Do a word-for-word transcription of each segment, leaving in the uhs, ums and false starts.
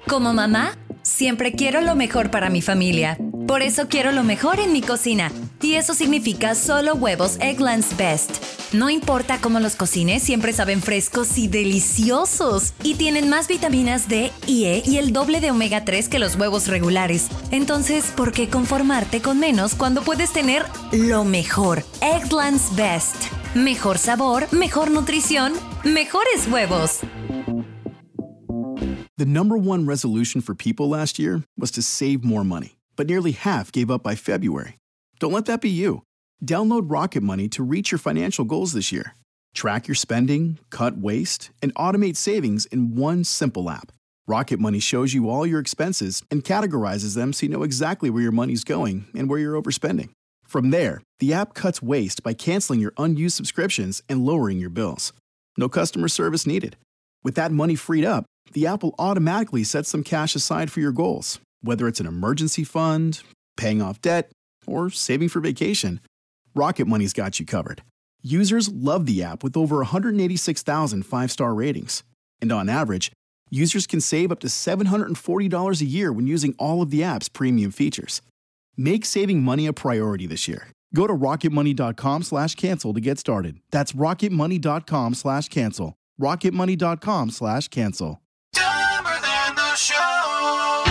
Como mamá, siempre quiero lo mejor para mi familia. Por eso quiero lo mejor en mi cocina. Y eso significa solo huevos Eggland's Best. No importa cómo los cocines, siempre saben frescos y deliciosos. Y tienen más vitaminas D y E y el doble de omega tres que los huevos regulares. Entonces, ¿por qué conformarte con menos cuando puedes tener lo mejor? Eggland's Best. Mejor sabor, mejor nutrición, mejores huevos. The number one resolution for people last year was to save more money, but nearly half gave up by February. Don't let that be you. Download Rocket Money to reach your financial goals this year. Track your spending, cut waste, and automate savings in one simple app. Rocket Money shows you all your expenses and categorizes them so you know exactly where your money's going and where you're overspending. From there, the app cuts waste by canceling your unused subscriptions and lowering your bills. No customer service needed. With that money freed up, the app will automatically set some cash aside for your goals, whether it's an emergency fund, paying off debt, or saving for vacation. Rocket Money's got you covered. Users love the app with over one hundred eighty-six thousand five-star ratings. And on average, users can save up to seven hundred forty dollars a year when using all of the app's premium features. Make saving money a priority this year. Go to rocketmoney.com slash cancel to get started. That's rocketmoney.com slash cancel. rocketmoney.com slash cancel. Dumber than the show.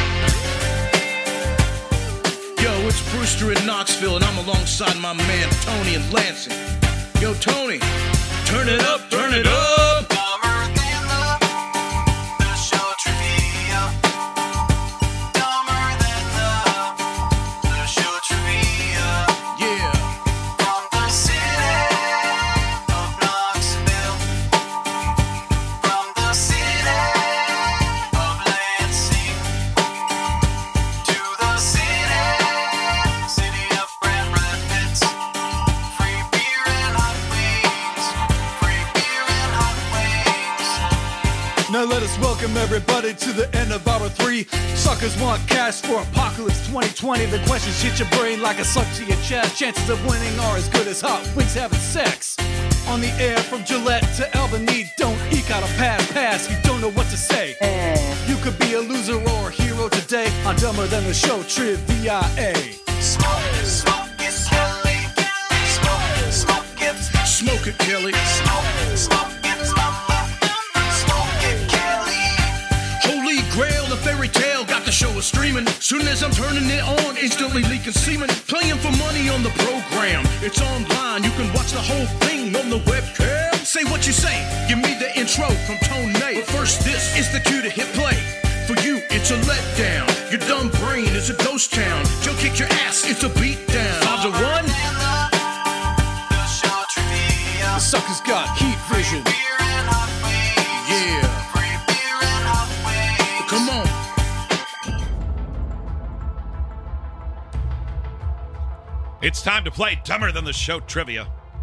Yo, it's Brewster in Knoxville, and I'm alongside my man Tony in Lansing. Yo, Tony, turn it up, turn it up. Dumber than the, the show trivia. Dumber than the, the show trivia. Yeah. From the city of Knoxville. From the city of Lansing. To the city, city of Grand Rapids. Free beer and hot wings. Free beer and hot wings. Now let us welcome everybody to the end of hour three. Suckers want cash for Apocalypse twenty twenty. The questions hit your brain like a suck to your chest. Chances of winning are as good as hot wings having sex. On the air from Gillette to Albany, don't eke out a pass pass. You don't know what to say. You could be a loser or a hero today on Dumber Than the Show Trivia. Smoke, smoke it, Kelly. Smoke, smoke it. Smoke it, Kelly. Smoke, smoke it, mama. Smoke it, Kelly. Holy Grail, the fairy tale, got the show streaming. Soon as I'm turning it on, instantly leaking semen. Playing for money on the program. It's online, you can watch the whole thing on the webcam. Say what you say, give me the intro from Tone. But first, this is the cue to hit play. For you, it's a letdown. Your dumb brain is a ghost town. Joe kicked your ass, it's a beat down. Five to one. The show trivia. The suckers got heat vision. Beer and hot wings. Yeah. Free beer and hot wings. Come on. It's time to play Dumber Than the Show Trivia.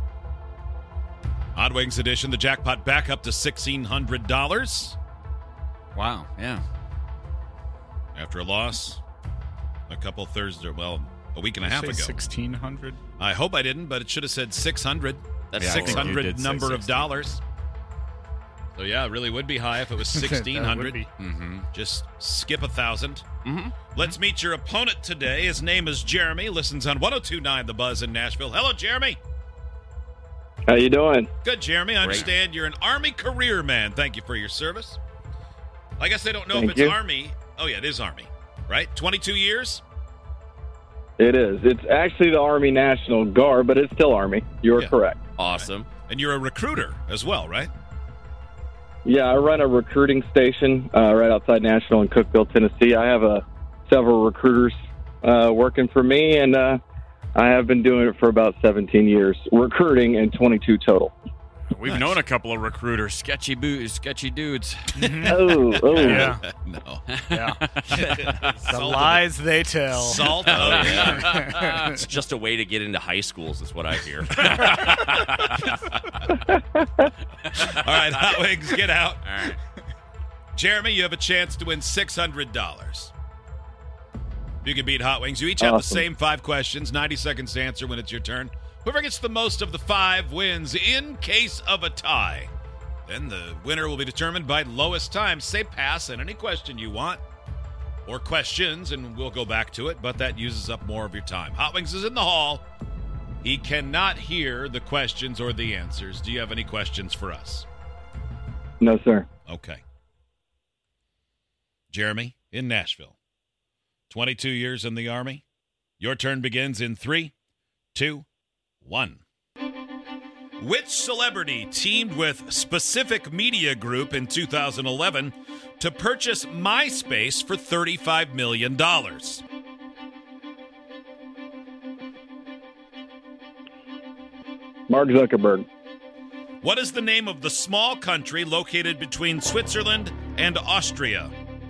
Odd Wings edition, the jackpot back up to sixteen hundred dollars. Wow, yeah. After a loss a couple Thursday, well, a week and a half ago. sixteen hundred? I hope I didn't, but it should have said six hundred. That's Yeah, I think six hundred you did say number of sixteen. dollars. So yeah, it really would be high if it was sixteen hundred. That would be. Mm-hmm. Just skip a thousand. Mm-hmm. Let's meet your opponent today. His name is Jeremy. Listens on one oh two point nine The Buzz in Nashville. Hello, Jeremy. How you doing? Good, Jeremy. I Great. understand you're an Army career man. Thank you for your service. I guess I don't know Thank if it's you. Army. Oh, yeah, it is Army, right? twenty-two years? It is. It's actually the Army National Guard, but it's still Army. You're Yeah. correct. Awesome. And you're a recruiter as well, right? Yeah, I run a recruiting station uh, right outside Nashville in Cookeville, Tennessee. I have uh, several recruiters uh, working for me, and uh, I have been doing it for about seventeen years, recruiting and twenty-two total. We've Nice. known a couple of recruiters. Sketchy boo, sketchy dudes. Oh, oh. Yeah, No. yeah. The Salt lies they tell. Salt. Oh, yeah. It's just a way to get into high schools, is what I hear. All right, Hot Wings, get out. All right. Jeremy, you have a chance to win six hundred dollars. You can beat Hot Wings. You each have the Awesome. same five questions, ninety seconds to answer when it's your turn. Whoever gets the most of the five wins in case of a tie. Then the winner will be determined by lowest time. Say pass on any question you want. or questions, and we'll go back to it, but that uses up more of your time. Hot Wings is in the hall. He cannot hear the questions or the answers. Do you have any questions for us? No, sir. Okay. Jeremy in Nashville. twenty-two years in the Army. Your turn begins in three, two, one. Which celebrity teamed with Specific Media Group in two thousand eleven to purchase MySpace for thirty-five million dollars? Mark Zuckerberg. What is the name of the small country located between Switzerland and Austria?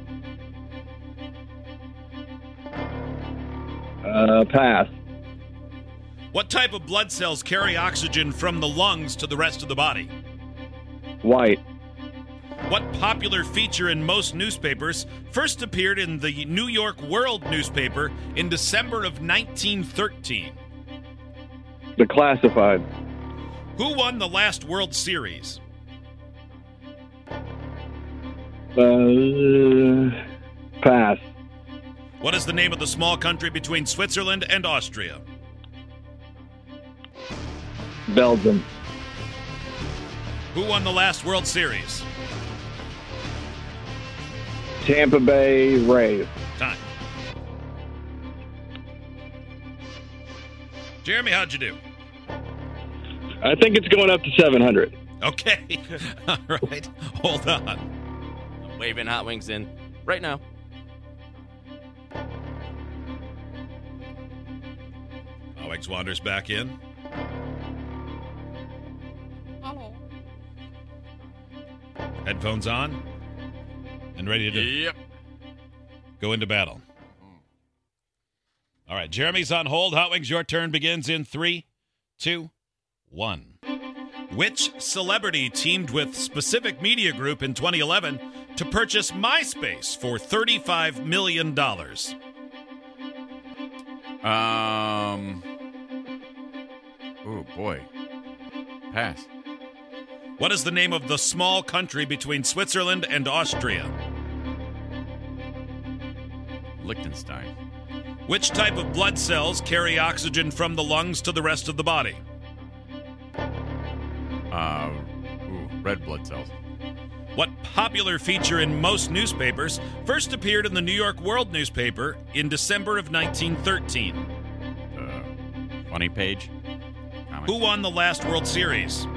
Uh, pass. What type of blood cells carry oxygen from the lungs to the rest of the body? White. What popular feature in most newspapers first appeared in the New York World newspaper in December of nineteen thirteen? The Classified. Who won the last World Series? Uh, pass. What is the name of the small country between Switzerland and Austria? Belgium. Who won the last World Series? Tampa Bay Rays. Time. Jeremy, how'd you do? I think it's going up to seven hundred. Okay. All right. Hold on. I'm waving Hot Wings in right now. Hot Wings wanders back in. Headphones on and ready to Yep. go into battle. All right, Jeremy's on hold. Hot Wings, your turn begins in three, two, one. Which celebrity teamed with Specific Media Group in twenty eleven to purchase MySpace for thirty-five million dollars? Um. Oh, boy. Pass. What is the name of the small country between Switzerland and Austria? Liechtenstein. Which type of blood cells carry oxygen from the lungs to the rest of the body? Uh, ooh, red blood cells. What popular feature in most newspapers first appeared in the New York World newspaper in December of nineteen thirteen? Uh, funny page. Comic. Who won the last World Series?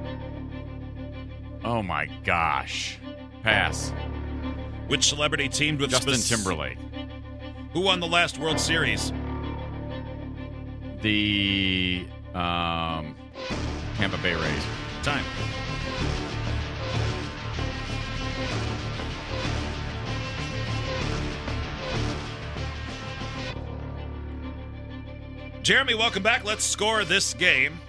Oh my gosh. Pass. Which celebrity teamed with Justin spec- Timberlake. Who won the last World Series? The um, Tampa Bay Rays. Time. Jeremy, welcome back. Let's score this game.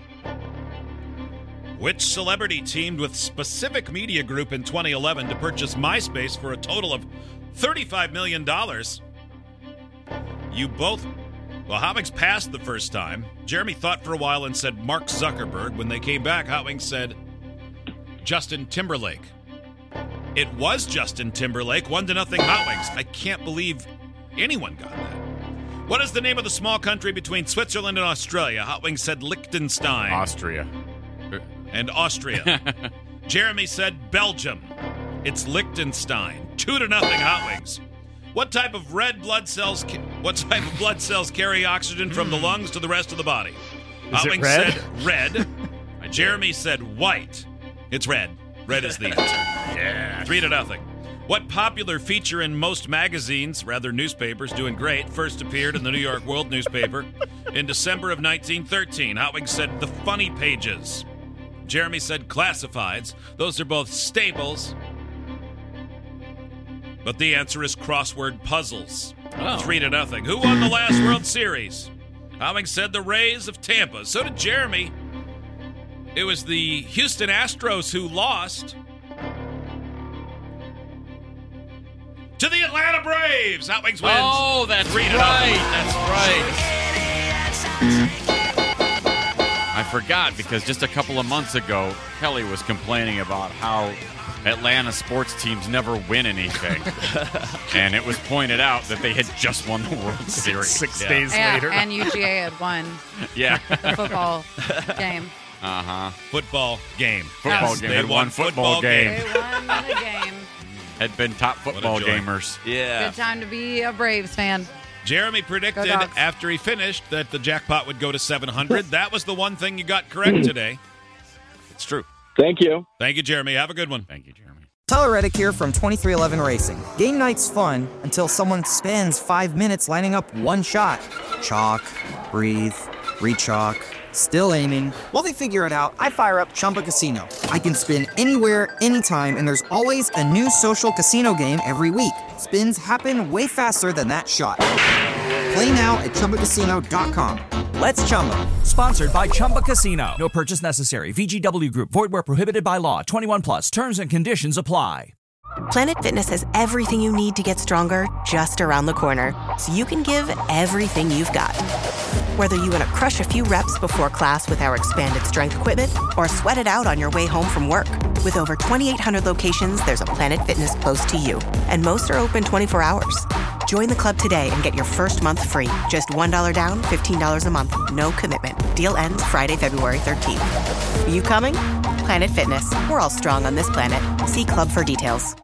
Which celebrity teamed with Specific Media Group in twenty eleven to purchase MySpace for a total of thirty-five million dollars? You both... Well, Hot Wings passed the first time. Jeremy thought for a while and said Mark Zuckerberg. When they came back, Hot Wings said Justin Timberlake. It was Justin Timberlake. One to nothing Hot Wings. I can't believe anyone got that. What is the name of the small country between Switzerland and Australia? Hot Wings said Liechtenstein. Austria. And Austria. Jeremy said Belgium. It's Liechtenstein. Two to nothing Hot Wings. What type of red blood cells? Ca- what type of blood cells carry oxygen from the lungs to the rest of the body? Hot it Wings red? said red. Jeremy said white. It's red. Red is the answer. Yeah. Three to nothing. What popular feature in most magazines, rather newspapers, doing great, first appeared in the New York World newspaper in December of nineteen thirteen? Hot Wings said the funny pages. Jeremy said classifieds. Those are both staples. But the answer is crossword puzzles. Oh. Three to nothing. Who won the last World Series? Hot Wings said the Rays of Tampa. So did Jeremy. It was the Houston Astros who lost to the Atlanta Braves. Hot Wings wins. Oh, that's Three right. to nothing. That's right. I forgot because just a couple of months ago, Kelly was complaining about how Atlanta sports teams never win anything. And it was pointed out that they had just won the World Series. Six Yeah. days Yeah, later. and U G A had won Yeah. the football game. Uh-huh. Football game. Football Yes, game. they Had won one football game. They won the game. Had been top football joy. gamers. Yeah. Good time to be a Braves fan. Jeremy predicted Go Dogs. after he finished that the jackpot would go to seven hundred. That was the one thing you got correct today. It's true. Thank you. Thank you, Jeremy. Have a good one. Thank you, Jeremy. Tyler Reddick here from twenty-three eleven Racing. Game night's fun until someone spends five minutes lining up one shot. Chalk, breathe, re-chalk, still aiming. While they figure it out, I fire up Chumba Casino. I can spin anywhere, anytime, and there's always a new social casino game every week. Spins happen way faster than that shot. Play now at Chumba Casino dot com. Let's Chumba. Sponsored by Chumba Casino. No purchase necessary. V G W Group. Void where prohibited by law. twenty-one plus. Terms and conditions apply. Planet Fitness has everything you need to get stronger just around the corner, so you can give everything you've got. Whether you want to crush a few reps before class with our expanded strength equipment or sweat it out on your way home from work. With over twenty-eight hundred locations, there's a Planet Fitness close to you, and most are open twenty-four hours. Join the club today and get your first month free. Just one dollar down, fifteen dollars a month. No commitment. Deal ends Friday, February thirteenth. You coming? Planet Fitness. We're all strong on this planet. See club for details.